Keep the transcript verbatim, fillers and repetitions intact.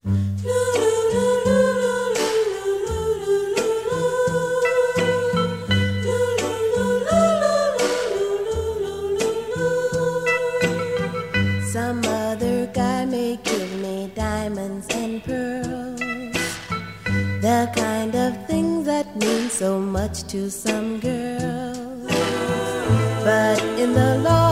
Some other guy may give me diamonds and pearls, the kind of things that mean so much to some girls. But in the long